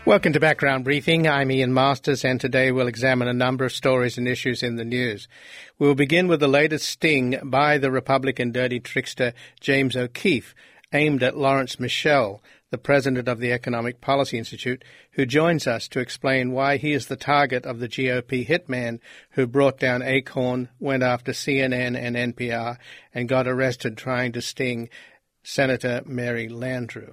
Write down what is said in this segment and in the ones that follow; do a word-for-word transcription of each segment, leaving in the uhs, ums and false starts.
Welcome to Background Briefing. I'm Ian Masters, and today we'll examine a number of stories and issues in the news. We'll begin with the latest sting by the Republican dirty trickster James O'Keefe, aimed at Lawrence Michel, the president of the Economic Policy Institute, who joins us to explain why he is the target of the G O P hitman who brought down Acorn, went after C N N and N P R, and got arrested trying to sting Senator Mary Landrieu.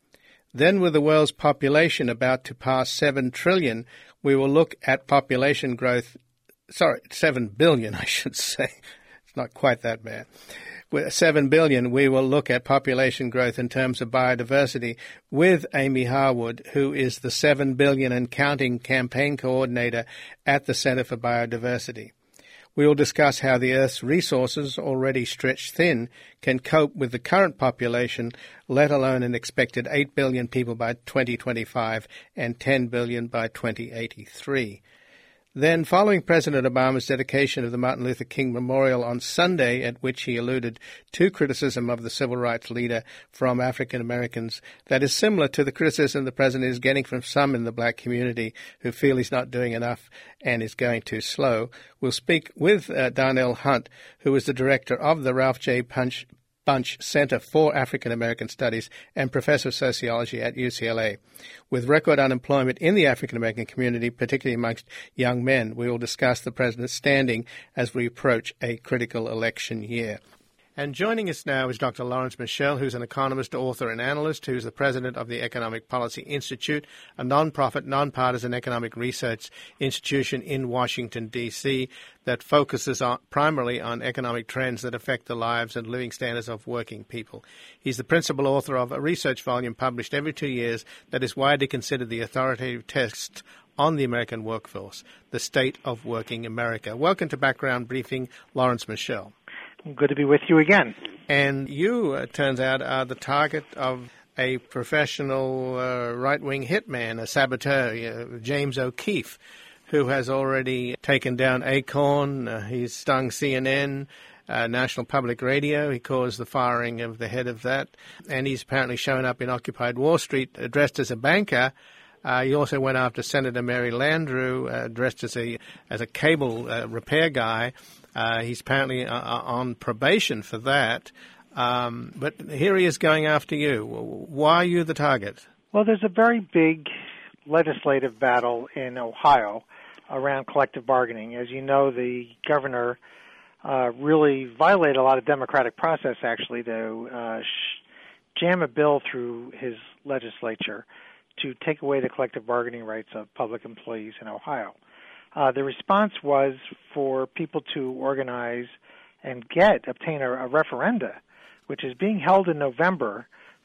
Then, with the world's population about to pass seven trillion, we will look at population growth, sorry, seven billion, I should say. It's not quite that bad. With seven billion, we will look at population growth in terms of biodiversity with Amy Harwood, who is the seven billion and counting campaign coordinator at the Center for Biodiversity. We will discuss how the Earth's resources, already stretched thin, can cope with the current population, let alone an expected eight billion people by twenty twenty-five and ten billion by twenty eighty-three. Then, following President Obama's dedication of the Martin Luther King Memorial on Sunday, at which he alluded to criticism of the civil rights leader from African Americans that is similar to the criticism the president is getting from some in the black community who feel he's not doing enough and is going too slow, we'll speak with uh, Darnell Hunt, who is the director of the Ralph J. Punch Bunch Center for African American Studies and professor of sociology at U C L A. With record unemployment in the African American community, particularly amongst young men, we will discuss the president's standing as we approach a critical election year. And joining us now is Doctor Lawrence Michel, who's an economist, author, and analyst, who's the president of the Economic Policy Institute, a non-profit, non-partisan economic research institution in Washington, D C that focuses on, primarily on economic trends that affect the lives and living standards of working people. He's the principal author of a research volume published every two years that is widely considered the authoritative text on the American workforce, The State of Working America. Welcome to Background Briefing, Lawrence Michel. Good to be with you again. And you, it turns out, are the target of a professional uh, right-wing hitman, a saboteur, uh, James O'Keefe, who has already taken down Acorn. Uh, he's stung C N N, uh, National Public Radio. He caused the firing of the head of that. And he's apparently shown up in occupied Wall Street dressed as a banker. Uh, he also went after Senator Mary Landrieu, uh, dressed as a as a cable uh, repair guy. Uh, he's apparently uh, on probation for that. Um, but here he is going after you. Why are you the target? Well, there's a very big legislative battle in Ohio around collective bargaining. As you know, the governor uh, really violated a lot of democratic process, actually, to uh, sh- jam a bill through his legislature to take away the collective bargaining rights of public employees in Ohio. Uh, the response was for people to organize and get, obtain a, a referenda, which is being held in November,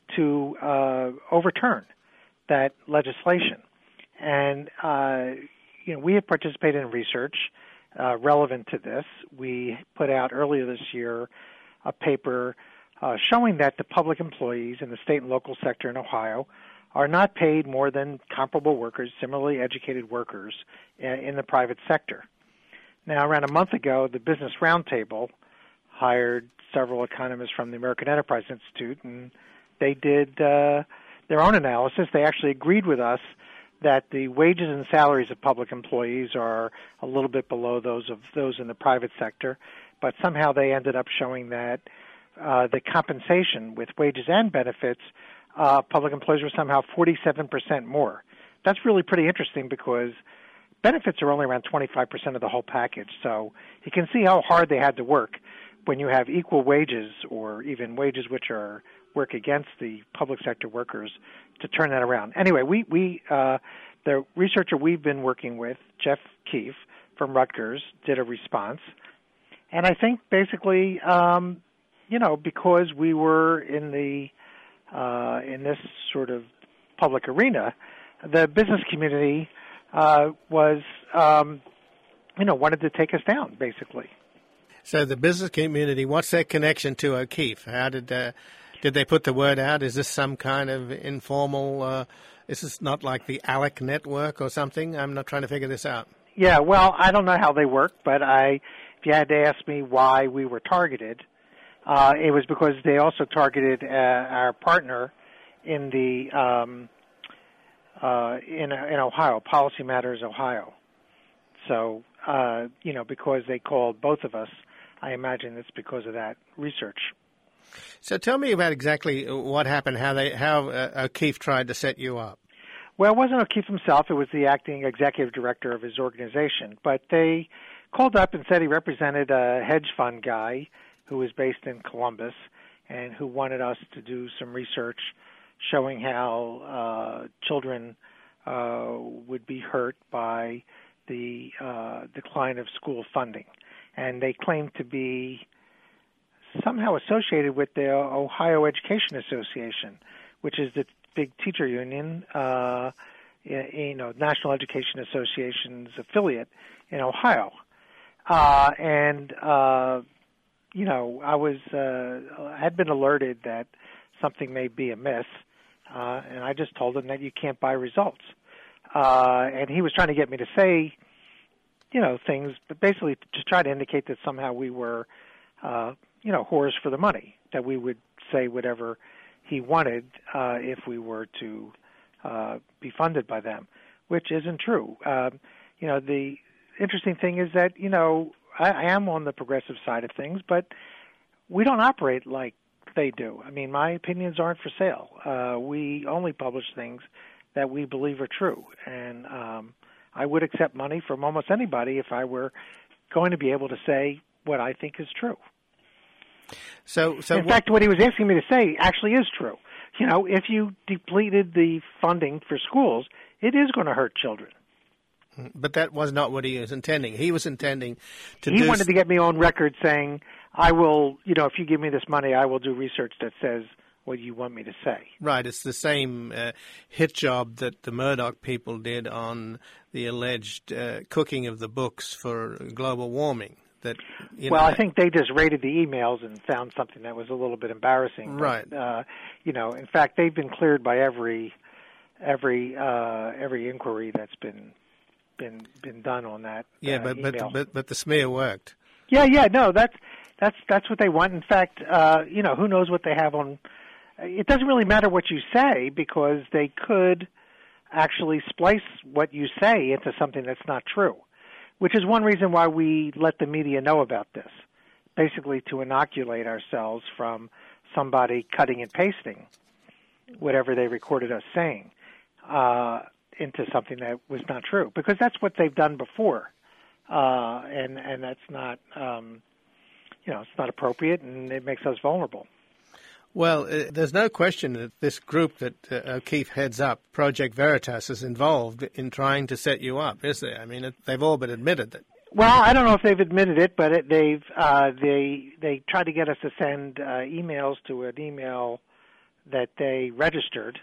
to uh, overturn that legislation. And, uh, you know, we have participated in research uh, relevant to this. We put out earlier this year a paper uh, showing that the public employees in the state and local sector in Ohio are not paid more than comparable workers, similarly educated workers in the private sector. Now, around a month ago, the Business Roundtable hired several economists from the American Enterprise Institute, and they did uh, their own analysis. They actually agreed with us that the wages and salaries of public employees are a little bit below those of those in the private sector, but somehow they ended up showing that uh, the compensation with wages and benefits Uh, public employees were somehow forty-seven percent more. That's really pretty interesting because benefits are only around twenty-five percent of the whole package. So you can see how hard they had to work when you have equal wages or even wages which are work against the public sector workers to turn that around. Anyway, we, we uh, the researcher we've been working with, Jeff Keefe from Rutgers, did a response. And I think basically, um, you know, because we were in the Uh, in this sort of public arena, the business community uh, was, um, you know, wanted to take us down, basically. So the business community, what's their connection to O'Keefe? How did uh, did they put the word out? Is this some kind of informal, uh, is this not like the ALEC network or something? I'm not trying to figure this out. Yeah, well, I don't know how they work, but I, if you had to ask me why we were targeted, Uh, it was because they also targeted uh, our partner in the um, uh, in in Ohio, Policy Matters Ohio. So, uh, you know, because they called both of us, I imagine it's because of that research. So tell me about exactly what happened, how they, how uh, O'Keefe tried to set you up. Well, it wasn't O'Keefe himself. It was the acting executive director of his organization. But they called up and said he represented a hedge fund guy who was based in Columbus and who wanted us to do some research showing how uh, children uh, would be hurt by the uh, decline of school funding. And they claimed to be somehow associated with the Ohio Education Association, which is the big teacher union, uh, you know, National Education Association's affiliate in Ohio. Uh, and, uh, you know, I was, uh, had been alerted that something may be amiss, uh, and I just told him that you can't buy results. Uh, and he was trying to get me to say, you know, things, but basically to try to indicate that somehow we were, uh, you know, whores for the money, that we would say whatever he wanted uh, if we were to uh, be funded by them, which isn't true. Um, you know, the interesting thing is that, you know, I, I am on the progressive side of things, but we don't operate like they do. I mean, my opinions aren't for sale. Uh, we only publish things that we believe are true, and um, I would accept money from almost anybody if I were going to be able to say what I think is true. So, so in fact, what he was asking me to say actually is true. You know, if you depleted the funding for schools, it is going to hurt children. But that was not what he was intending. He was intending to He do... wanted to get me on record saying, I will, you know, if you give me this money, I will do research that says what you want me to say. Right. It's the same uh, hit job that the Murdoch people did on the alleged uh, cooking of the books for global warming. That, you well, know, I think they just rated the emails and found something that was a little bit embarrassing. Right. But, uh, you know, in fact, they've been cleared by every every uh, every inquiry that's been been been done on that. Yeah, uh, but, but email. but but the smear worked. Yeah, yeah, no, that's that's that's what they want. In fact, uh, you know, who knows what they have on? It doesn't really matter what you say because they could actually splice what you say into something that's not true, which is one reason why we let the media know about this, basically to inoculate ourselves from somebody cutting and pasting whatever they recorded us saying uh, into something that was not true, because that's what they've done before, uh, and and that's not, um, you know, it's not appropriate, and it makes us vulnerable. Well, uh, there's no question that this group that uh, O'Keefe heads up, Project Veritas, is involved in trying to set you up, is there? I mean, it, they've all but admitted that. Well, I don't know if they've admitted it, but it, they've uh, they they tried to get us to send uh, emails to an email that they registered,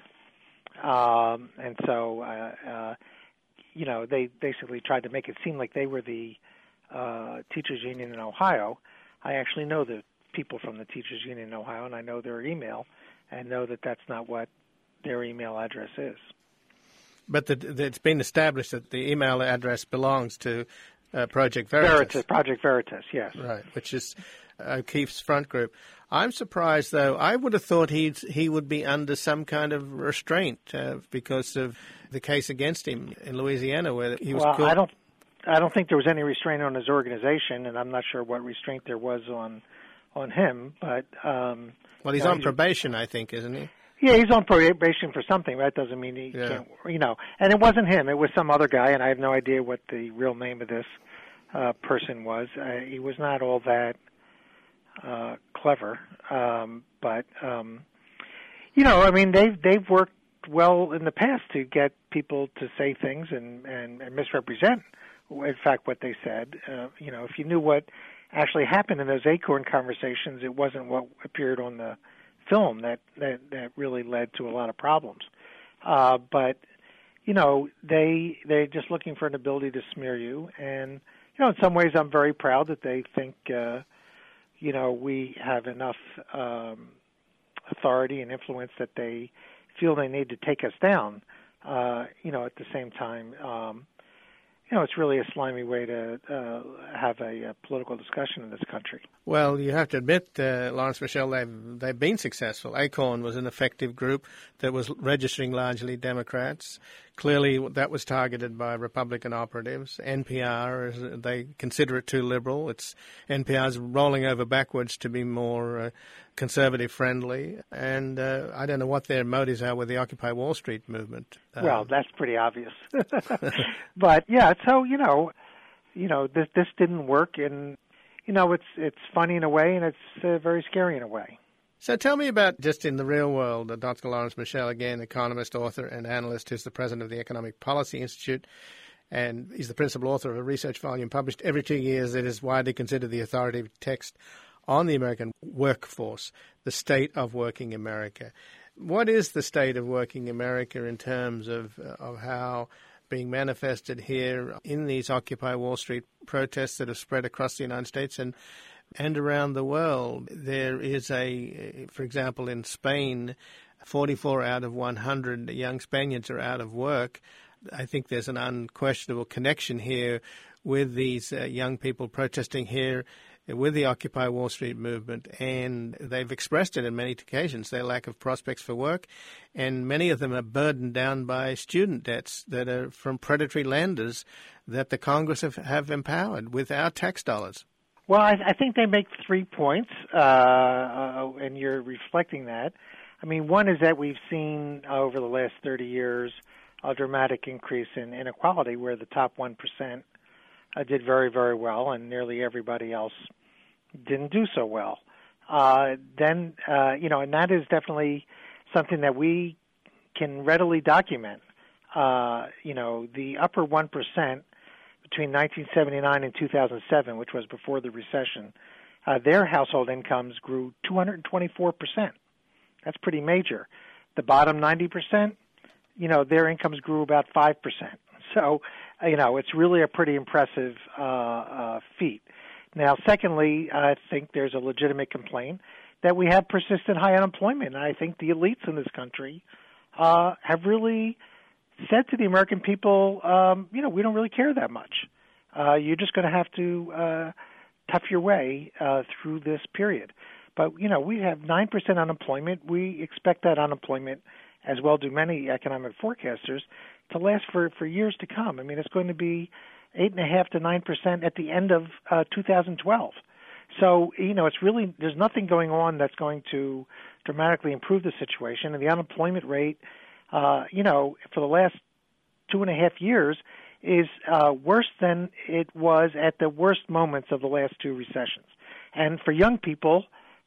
um, and so uh, uh, you know they basically tried to make it seem like they were the uh, teachers union in Ohio. I actually know the people from the teachers union in Ohio, and I know their email, and know that that's not what their email address is. But the, the, it's been established that the email address belongs to uh, Project Veritas. Veritas. Project Veritas, yes. Right, which is O'Keefe's front group. I'm surprised, though. I would have thought he'd, he would be under some kind of restraint uh, because of the case against him in Louisiana, where he was well, caught. I don't, I don't think there was any restraint on his organization, and I'm not sure what restraint there was on on him, but um, well, he's you know, on he's, probation, I think, isn't he? Yeah, he's on probation for something. That doesn't mean he yeah. can't, you know. And it wasn't him; it was some other guy, and I have no idea what the real name of this uh, person was. Uh, he was not all that uh, clever, um, but um, you know, I mean, they've they've worked well in the past to get people to say things and and, and misrepresent, in fact, what they said. Uh, you know, if you knew what actually happened in those Acorn conversations, it wasn't what appeared on the film that, that, that really led to a lot of problems. Uh, but, you know, they, they're just looking for an ability to smear you. And, you know, in some ways I'm very proud that they think, uh, you know, we have enough um, authority and influence that they feel they need to take us down. Uh, you know, at the same time, um, you know, it's really a slimy way to uh, have a, a political discussion in this country. Well, you have to admit, uh, Lawrence Michel, they've, they've been successful. ACORN was an effective group that was registering largely Democrats. Clearly, that was targeted by Republican operatives. N P R, they consider it too liberal. It's N P R's rolling over backwards to be more uh, conservative-friendly. And uh, I don't know what their motives are with the Occupy Wall Street movement. Um, well, that's pretty obvious. But, yeah, so, you know, you know, this, this didn't work, and, you know, it's it's funny in a way, and it's uh, very scary in a way. So tell me about, just in the real world, uh, Doctor Lawrence Michel, again, economist, author, and analyst, who's the president of the Economic Policy Institute, and he's the principal author of a research volume published every two years that is widely considered the authoritative text on the American workforce, the state of working America. What is the state of working America in terms of, uh, of how being manifested here in these Occupy Wall Street protests that have spread across the United States and and around the world? There is a, for example, in Spain, forty-four out of one hundred young Spaniards are out of work. I think there's an unquestionable connection here with these uh, young people protesting here with the Occupy Wall Street movement, and they've expressed it on many occasions, their lack of prospects for work, and many of them are burdened down by student debts that are from predatory lenders that the Congress have, have empowered with our tax dollars. Well, I, I think they make three points, uh, uh, and you're reflecting that. I mean, one is that we've seen uh, over the last thirty years a dramatic increase in inequality where the top one percent uh, did very, very well and nearly everybody else didn't do so well. Uh, then, uh, you know, and that is definitely something that we can readily document. Uh, you know, the upper one percent between nineteen seventy-nine and two thousand seven, which was before the recession, uh, their household incomes grew two hundred twenty-four percent. That's pretty major. The bottom ninety percent, you know, their incomes grew about five percent. So, you know, it's really a pretty impressive uh, uh, feat. Now, secondly, I think there's a legitimate complaint that we have persistent high unemployment, and I think the elites in this country uh, have really said to the American people, um, you know, we don't really care that much. Uh, you're just going to have to uh, tough your way uh, through this period. But, you know, we have nine percent unemployment. We expect that unemployment, as well do many economic forecasters, to last for, for years to come. I mean, it's going to be eight point five to nine percent at the end of uh, two thousand twelve. So, you know, it's really, there's nothing going on that's going to dramatically improve the situation. And the unemployment rate, uh, you know, for the last two and a half years is uh, worse than it was at the worst moments of the last two recessions. And for young people,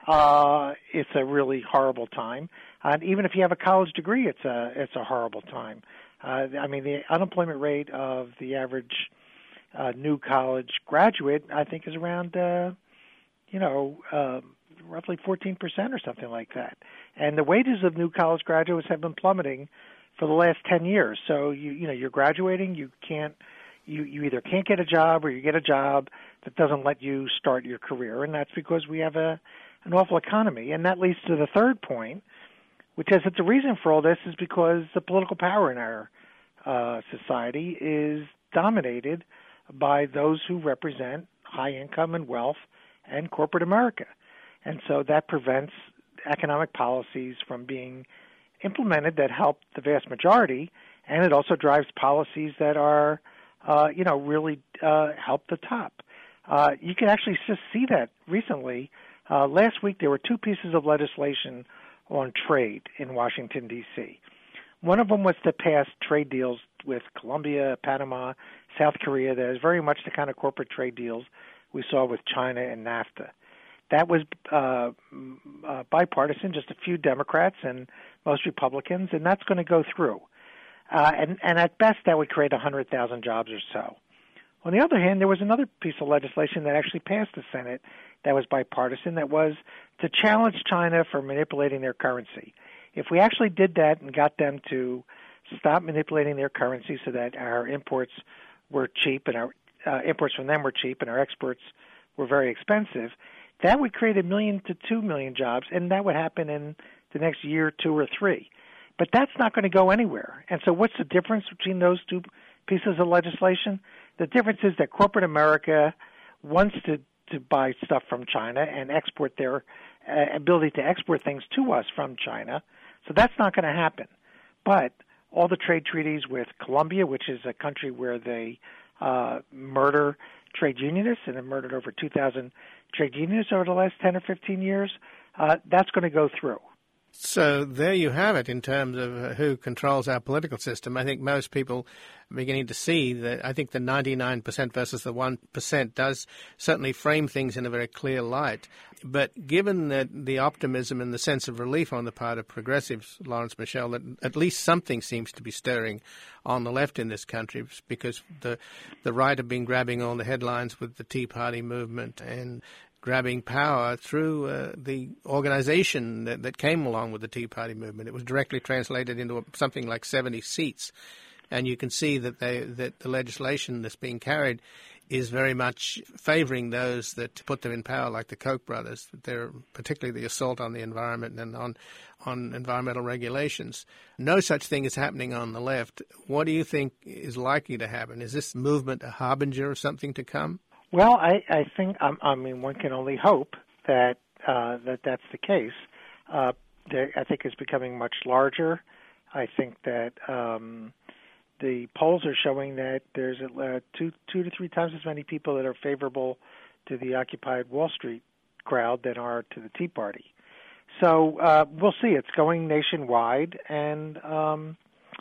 uh, it's a really horrible time. And even if you have a college degree, it's a it's a horrible time. Uh, I mean, the unemployment rate of the average uh, new college graduate, I think, is around, uh, you know, uh, roughly fourteen percent or something like that. And the wages of new college graduates have been plummeting for the last ten years. So, you you know, you're graduating, you can't, you, you either can't get a job or you get a job that doesn't let you start your career. And that's because we have a an awful economy. And that leads to the third point, which is that the reason for all this is because the political power in our uh, society is dominated by those who represent high income and wealth and corporate America. And so that prevents economic policies from being implemented that help the vast majority, and it also drives policies that are, uh, you know, really uh, help the top. Uh, you can actually just see that recently. Uh, last week there were two pieces of legislation on trade in Washington, D C One of them was to pass trade deals with Colombia, Panama, South Korea. That is very much the kind of corporate trade deals we saw with China and NAFTA. That was uh, uh, bipartisan, just a few Democrats and most Republicans, and that's going to go through. Uh, and, and at best, that would create one hundred thousand jobs or so. On the other hand, there was another piece of legislation that actually passed the Senate that was bipartisan, that was to challenge China for manipulating their currency. If we actually did that and got them to stop manipulating their currency so that our imports were cheap and our uh, imports from them were cheap and our exports were very expensive, that would create a million to two million jobs, and that would happen in the next year, two or three. But that's not going to go anywhere. And so what's the difference between those two pieces of legislation? The difference is that corporate America wants to, to buy stuff from China and export their uh, ability to export things to us from China. So that's not going to happen. But all the trade treaties with Colombia, which is a country where they uh, murder trade unionists and have murdered over two thousand trade unionists over the last ten or fifteen years, uh, that's going to go through. So there you have it in terms of who controls our political system. I think most people are beginning to see that I think the ninety-nine percent versus the one percent does certainly frame things in a very clear light. But given that the optimism and the sense of relief on the part of progressives, Lawrence Michel, that at least something seems to be stirring on the left in this country, because the the right have been grabbing all the headlines with the Tea Party movement and grabbing power through uh, the organization that, that came along with the Tea Party movement. It was directly translated into a, something like seventy seats. And you can see that they that the legislation that's being carried is very much favoring those that put them in power, like the Koch brothers. They're particularly the assault on the environment and on, on environmental regulations. No such thing is happening on the left. What do you think is likely to happen? Is this movement a harbinger of something to come? Well, I, I think, um, I mean, one can only hope that uh, that that's the case. Uh, there, I think it's becoming much larger. I think that um, the polls are showing that there's uh, two, two to three times as many people that are favorable to the Occupy Wall Street crowd than are to the Tea Party. So uh, we'll see. It's going nationwide, and um,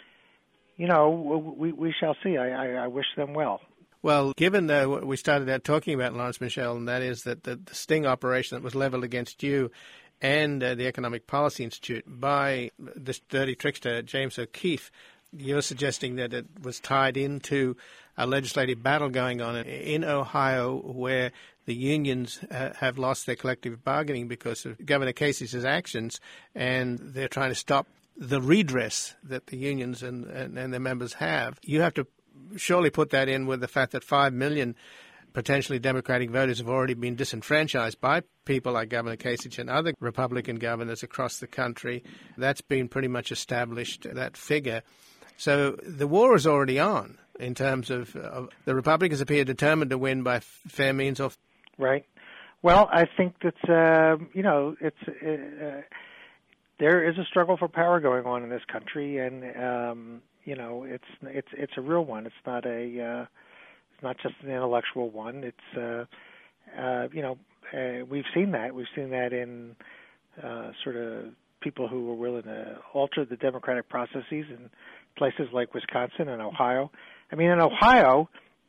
you know, we we shall see. I, I, I wish them well. Well, given uh, what we started out talking about, Lawrence Michel, and that is that the, the sting operation that was leveled against you and uh, the Economic Policy Institute by this dirty trickster, James O'Keefe, you're suggesting that it was tied into a legislative battle going on in Ohio where the unions uh, have lost their collective bargaining because of Governor Casey's actions, and they're trying to stop the redress that the unions and, and, and their members have. You have to surely put that in with the fact that five million potentially Democratic voters have already been disenfranchised by people like Governor Kasich and other Republican governors across the country. That's been pretty much established, that figure. So the war is already on in terms of uh, the Republicans appear determined to win by fair means or... Right. Well, I think that, uh, you know, it's uh, there is a struggle for power going on in this country, and um, you know, it's it's it's a real one. It's not a uh, it's not just an intellectual one. It's uh, uh, you know, uh, we've seen that. We've seen that in uh, sort of people who were willing to alter the democratic processes in places like Wisconsin and Ohio. I mean, in Ohio,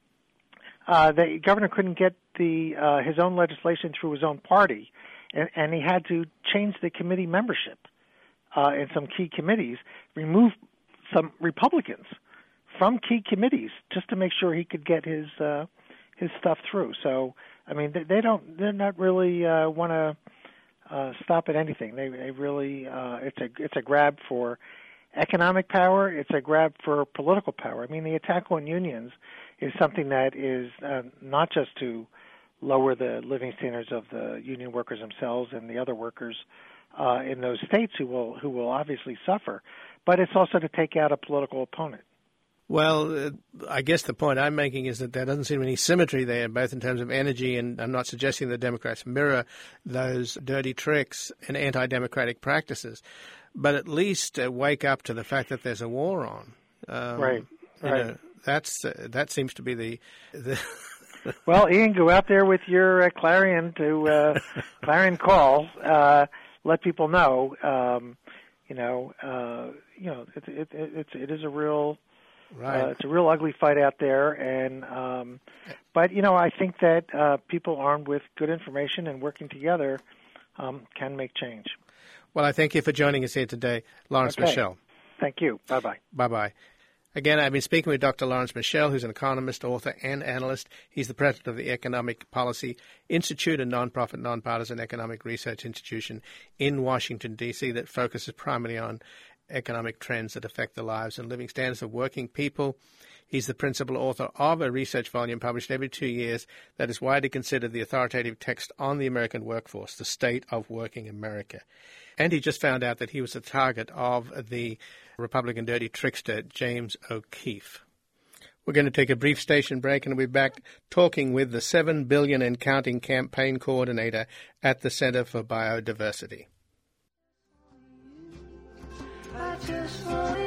uh, the governor couldn't get the uh, his own legislation through his own party, and, and he had to change the committee membership uh, in some key committees, remove some Republicans from key committees just to make sure he could get his uh, his stuff through. So, I mean, they, they don't, they're not really uh, want to uh, stop at anything. They, they really, uh, it's a it's a grab for economic power. It's a grab for political power. I mean, the attack on unions is something that is uh, not just to lower the living standards of the union workers themselves and the other workers uh, in those states who will who will obviously suffer, but it's also to take out a political opponent. Well, uh, I guess the point I'm making is that there doesn't seem any symmetry there, both in terms of energy, and I'm not suggesting the Democrats mirror those dirty tricks and anti-democratic practices, but at least uh, wake up to the fact that there's a war on. Um, right, right. You know, that's uh, that seems to be the. the well, Ian, go out there with your uh, clarion to uh, clarion call. Uh, let people know. Um, you know, uh, you know, it, it, it, it's it is a real. Right. Uh, it's a real ugly fight out there, and um, but you know I think that uh, people armed with good information and working together um, can make change. Well, I thank you for joining us here today, Lawrence Okay. Michel. Thank you. Bye bye. Bye bye. Again, I've been speaking with Doctor Lawrence Michel, who's an economist, author, and analyst. He's the president of the Economic Policy Institute, a nonprofit, nonpartisan economic research institution in Washington, D C that focuses primarily on economic trends that affect the lives and living standards of working people. He's the principal author of a research volume published every two years that is widely considered the authoritative text on the American workforce, The State of Working America. And he just found out that he was the target of the Republican dirty trickster, James O'Keefe. We're going to take a brief station break and we'll be back talking with the seven billion and Counting campaign coordinator at the Center for Biodiversity. I just want